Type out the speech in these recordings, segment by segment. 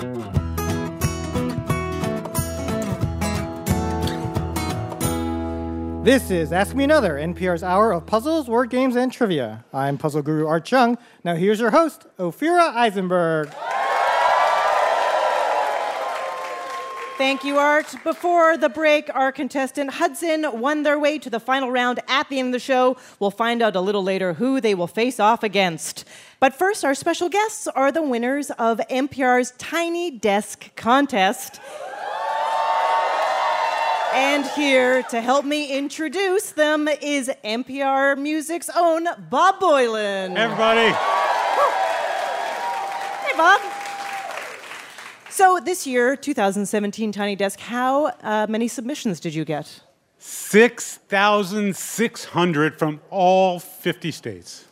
This is Ask Me Another, NPR's hour of puzzles, word games, and trivia. I'm puzzle guru Art Chung. Now here's your host, Ophira Eisenberg. Thank you, Art. Before the break, our contestant Hudson won their way to the final round at the end of the show. We'll find out a little later who they will face off against. But first, our special guests are the winners of NPR's Tiny Desk Contest. And here to help me introduce them is NPR Music's own Bob Boilen. Hey, everybody. Hey, Bob. So this year, 2017 Tiny Desk, how many submissions did you get? 6,600 from all 50 states.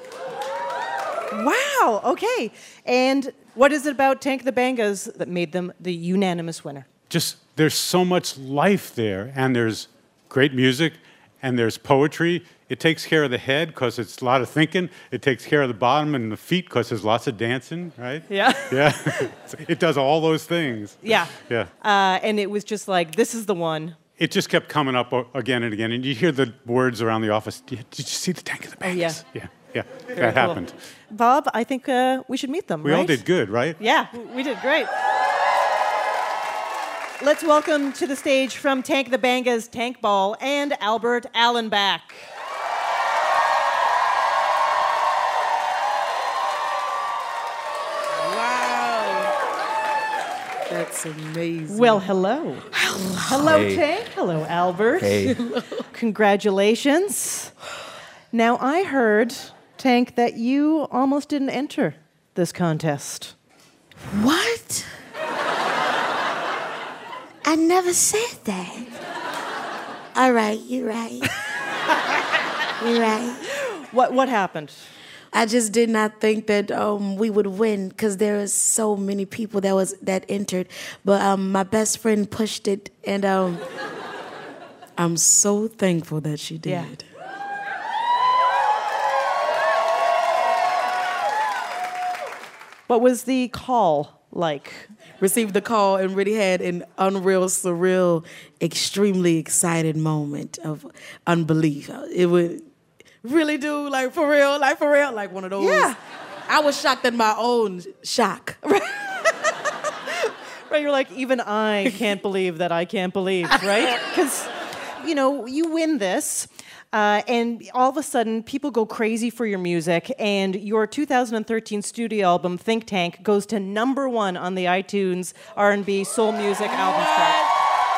Wow, okay. And what is it about Tank the Bangas that made them the unanimous winner? Just, there's so much life there, and there's great music, and there's poetry. It takes care of the head because it's a lot of thinking. It takes care of the bottom and the feet because there's lots of dancing, right? Yeah. Yeah. It does all those things. Yeah. Yeah. And it was just like, this is the one. It just kept coming up again and again, and you hear the words around the office. Did you see the Tank of the Bangas? Oh, yeah. Yeah. Very That cool. happened. Bob, I think we should meet them, We right? all did good, right? Yeah, we did great. Let's welcome to the stage from Tank the Bangas, Tank Ball, and Albert Allenbach. Wow. That's amazing. Well, hello. Hello, Hey. Tank. Hello, Albert. Hey. Congratulations. Now, I heard, Tank, that you almost didn't enter this contest. What? I never said that. All right, you're right. You're right. What happened? I just did not think that we would win because there was so many people that entered. But my best friend pushed it, and I'm so thankful that she did. Yeah. What was the call like? Received the call and really had an unreal, surreal, extremely excited moment of unbelief. It would really do, like for real, like one of those. Yeah. I was shocked at my own shock. Right, you're like, even I can't believe that I can't believe, right? Because, you win this, and all of a sudden, people go crazy for your music, and your 2013 studio album, Think Tank, goes to #1 on the iTunes R&B Soul Music Albums chart.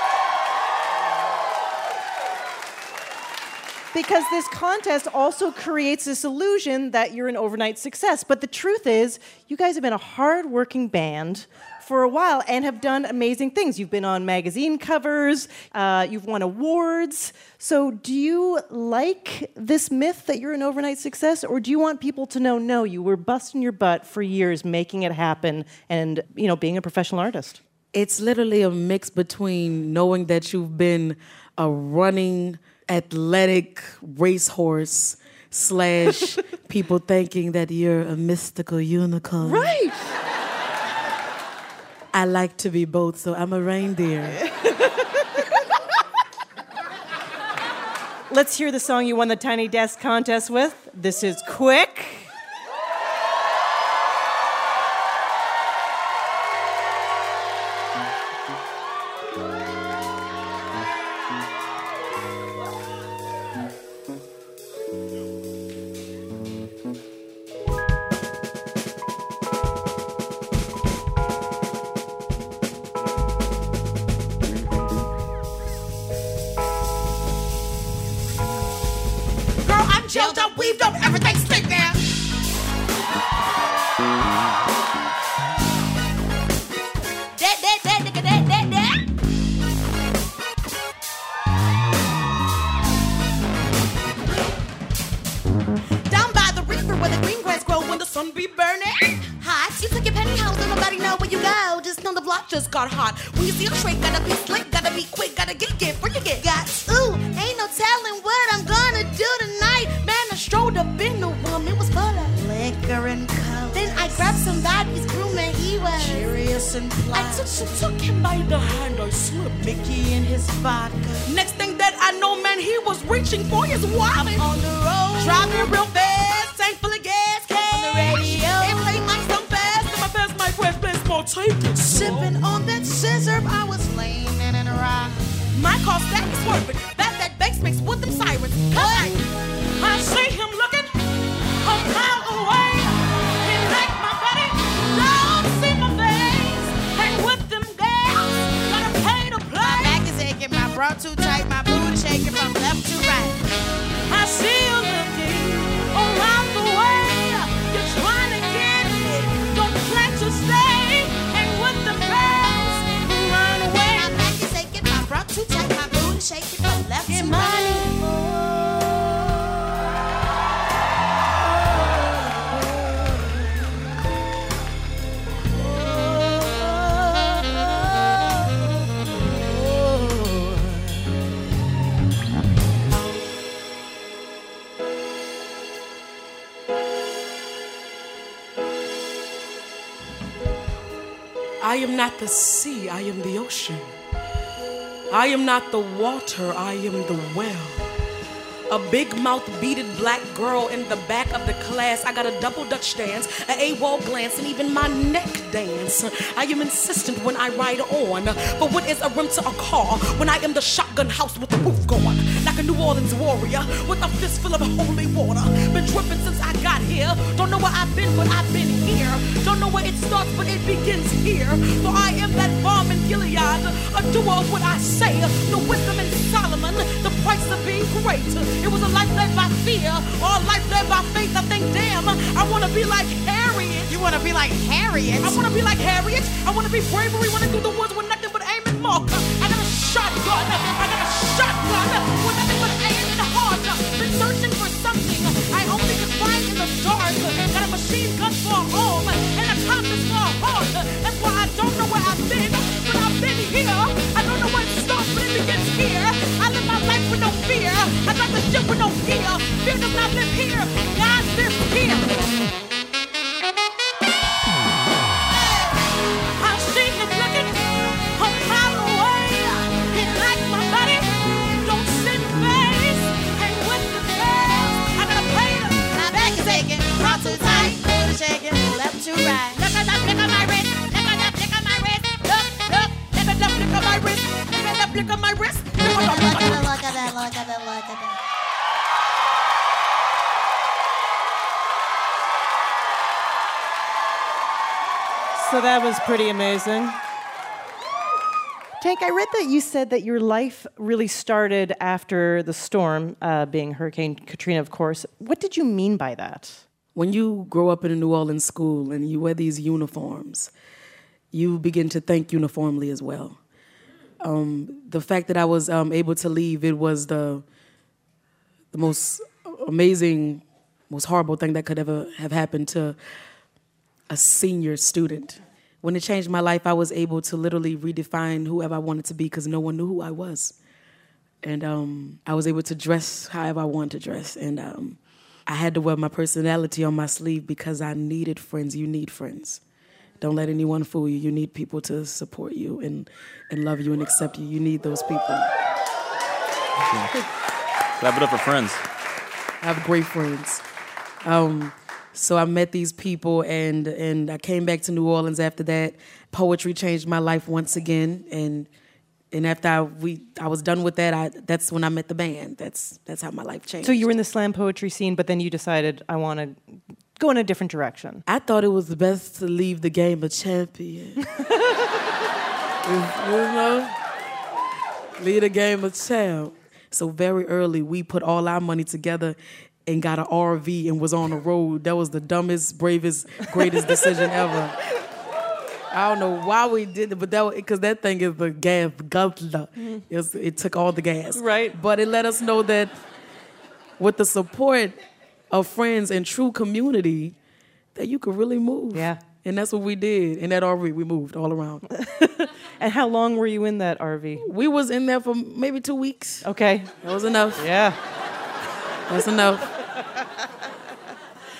Because this contest also creates this illusion that you're an overnight success. But the truth is, you guys have been a hard-working band for a while and have done amazing things. You've been on magazine covers, you've won awards. So do you like this myth that you're an overnight success, or do you want people to know, no, you were busting your butt for years making it happen and, being a professional artist? It's literally a mix between knowing that you've been a running, athletic racehorse / people thinking that you're a mystical unicorn. Right. I like to be both, so I'm a reindeer. Let's hear the song you won the Tiny Desk contest with. This is Quick. Gelled up, weaved up, everything's thick now. Down by the river where the green grass grow when the sun be burning hot. You took your pantyhose, don't nobody know where you go. Just know the block just got hot. When you see a trick, gotta be slick, gotta be quick, gotta get where you get. Got ooh, ain't no telling what I'm gonna do tonight. Man, I strode up in the room, it was full of liquor and color. Then I grabbed somebody's groom and he was Curious and I placid. took him by the hand, I slipped Mickey and his vodka. Next thing that I know, man, he was reaching for his wallet. On the road. Driving real fast, tank full of gas, cash. On the radio. And play my song fast, and my fast my breath, please more take it. Sipping on that scissor, I was flaming in a rock. My car stack is swerving, that bass mix with them sirens. Hey, I see him looking a mile away. He like my body, don't see my face. Hang with them girls, gotta pay to play. My back is aching, my bra too tight, my booty shaking from left to right. I see you looking around the way. You're trying to get it, don't plan to stay. Hang with them girls, run away. My back is aching, my bra too tight, my booty shaking from left to right. I am not the sea, I am the ocean. I am not the water, I am the well. A big mouth beaded black girl in the back of the class. I got a double Dutch dance, an AWOL glance, and even my neck dance. I am insistent when I ride on. But what is a rim to a car when I am the shotgun house with the roof gone? Like a New Orleans warrior with a fistful of holy water. Been dripping since I got here. Don't know where I've been, but I've been here. Don't know where it starts, but it begins here. For I am that bomb in Gilead, a doer of what I say. The wisdom in Solomon, the price of being great. It was a life led by fear, or a life led by faith. I think, damn, I want to be like Harriet. You want to be like Harriet? I want to be like Harriet. I want to be bravery, running through the woods with nothing but aim and mark. I got a shotgun. I got a shotgun with nothing but aim and heart. Been searching for something I only could find in the dark. Got a machine gun for a home and a compass for a heart. That's why I don't know where I've been, but I've been here. I don't know where it starts, but it begins here. I live my life with no fear. I got the ship with no fear. Fear does not live here. God lives here. I see him looking a mile away. He like my body, don't see my face. Hang with the girls, I gotta pay them. My back is aching, bra too tight, booty shaking left to right. Look at that flick of my wrist. Look at that flick of my wrist. Look, look. Look at that flick of my wrist. Look at that flick of my wrist. Look at that, look at that, look at that, look at that. So that was pretty amazing. Tank, I read that you said that your life really started after the storm, being Hurricane Katrina, of course. What did you mean by that? When you grow up in a New Orleans school and you wear these uniforms, you begin to think uniformly as well. The fact that I was able to leave, it was the most amazing, most horrible thing that could ever have happened to a senior student. When it changed my life, I was able to literally redefine whoever I wanted to be because no one knew who I was. And I was able to dress however I wanted to dress. And I had to wear my personality on my sleeve because I needed friends. You need friends. Don't let anyone fool you. You need people to support you and love you and accept you. You need those people. Clap it up for friends. I have great friends. So I met these people, and I came back to New Orleans after that. Poetry changed my life once again, and after I was done with that, that's when I met the band. That's how my life changed. So you were in the slam poetry scene, but then you decided, I want to go in a different direction. I thought it was best to leave the game a champion. you know? Leave the game a champ. So very early, we put all our money together and got an RV and was on the road. That was the dumbest, bravest, greatest decision ever. I don't know why we did it, but because that thing is the gas guzzler. It took all the gas. Right. But it let us know that with the support of friends and true community, that you could really move. Yeah. And that's what we did. In that RV, we moved all around. And how long were you in that RV? We was in there for maybe 2 weeks. Okay. That was enough. Yeah. That's enough.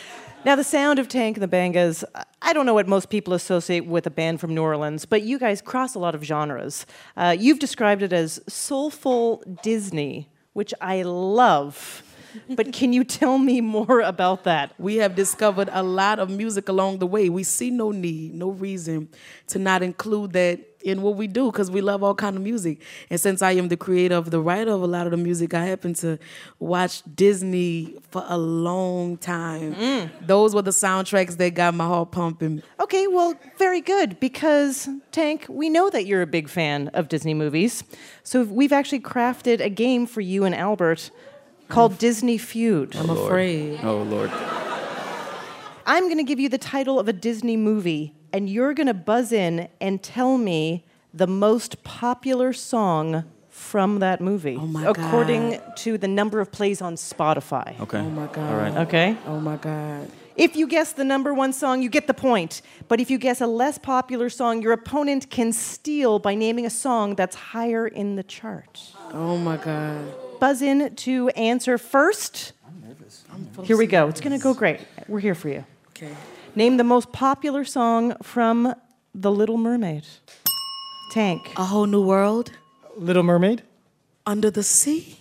Now, the sound of Tank and the Bangas, I don't know what most people associate with a band from New Orleans, but you guys cross a lot of genres. You've described it as soulful Disney, which I love. But can you tell me more about that? We have discovered a lot of music along the way. We see no need, no reason to not include that in what we do because we love all kind of music. And since I am the creator of the writer of a lot of the music, I happen to watch Disney for a long time. Those were the soundtracks that got my heart pumping. Okay, well, very good, because, Tank, we know that you're a big fan of Disney movies. So we've actually crafted a game for you and Albert called Disney Feud. I'm afraid. Oh, Lord. I'm going to give you the title of a Disney movie, and you're going to buzz in and tell me the most popular song from that movie. Oh, my according to the number of plays on Spotify. Okay. Oh, my God. All right. Okay? Oh, my God. If you guess the number one song, you get the point. But if you guess a less popular song, your opponent can steal by naming a song that's higher in the chart. Oh, my God. Buzz in to answer first. I'm nervous. Here we go. It's going to go great. We're here for you. Okay. Name the most popular song from The Little Mermaid. Tank. A Whole New World? Little Mermaid? Under the Sea?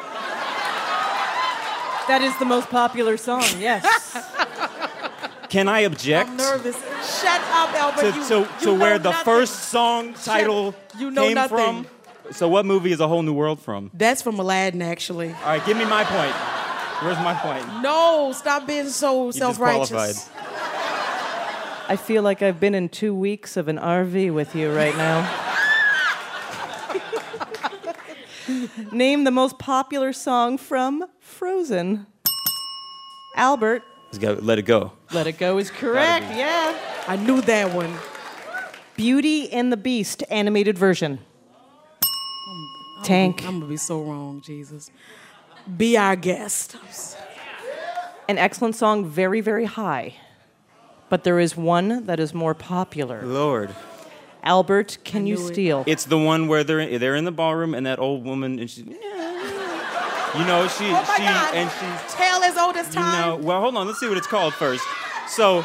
That is the most popular song, yes. Can I object I'm nervous. Shut up, Albert. to where the first song title You know came nothing. from? So what movie is A Whole New World from? That's from Aladdin, actually. All right, give me my point. Where's my point? No, stop being so disqualified. self-righteous. I feel like I've been in 2 weeks of an RV with you right now. Name the most popular song from Frozen. Albert. Let It Go. Let It Go is correct, yeah. I knew that one. Beauty and the Beast animated version. Tank. I'm gonna be so wrong, Jesus. Be Our Guest. An excellent song, very, very high. But there is one that is more popular. Lord. Albert, can you knew it. steal? It's the one where they're in the ballroom and that old woman and she, you know, Oh my God. and she's, Tale as old as time. you know, well, hold on, let's see what it's called first. So,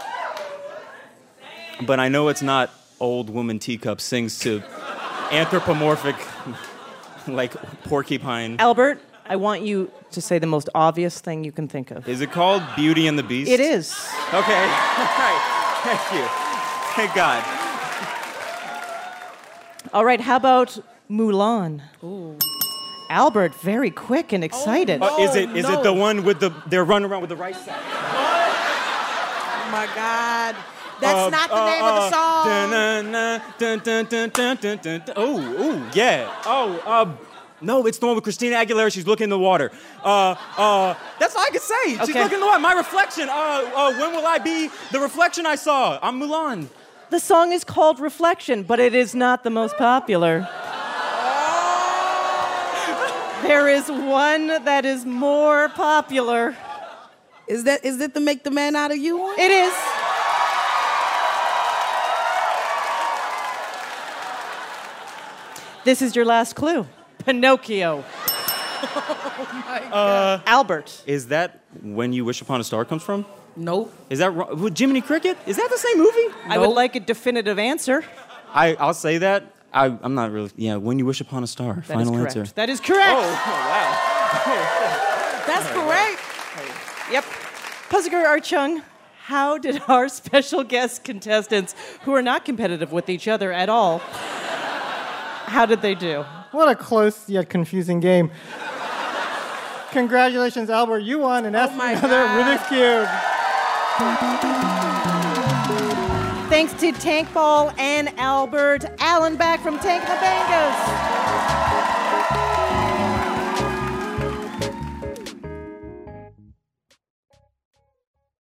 but I know it's not old woman teacup sings to anthropomorphic, like porcupine. Albert, I want you to say the most obvious thing you can think of. Is it called Beauty and the Beast? It is. Okay, all right, thank you. Thank God. All right, how about Mulan? Ooh. Albert, very quick and excited. Is it the one with they're running around with the right side? Oh my God. That's not the name of the song. Oh, yeah. No, it's the one with Christina Aguilera. She's looking in the water. That's all I can say. She's Okay. looking in the water. My reflection. When will I be the reflection I saw? I'm Mulan. The song is called Reflection, but it is not the most popular. There is one that is more popular. Is it the Make the Man Out of You one? It is. This is your last clue. Pinocchio. Oh my God. Albert. Is that When You Wish Upon a Star comes from? Nope. Is that wrong? With Jiminy Cricket? Is that the same movie? I would like a definitive answer. I'll say that. I'm not really. Yeah, When You Wish Upon a Star. That is Final correct. answer. That is correct. That's correct. Yep. Puzagar Archung, how did our special guest contestants, who are not competitive with each other at all, how did they do? What a close yet confusing game. Congratulations, Albert. You won and asked my another God. Rubik's Cube. Thanks to Tank Ball and Albert Allen back from Tank and the Bangas.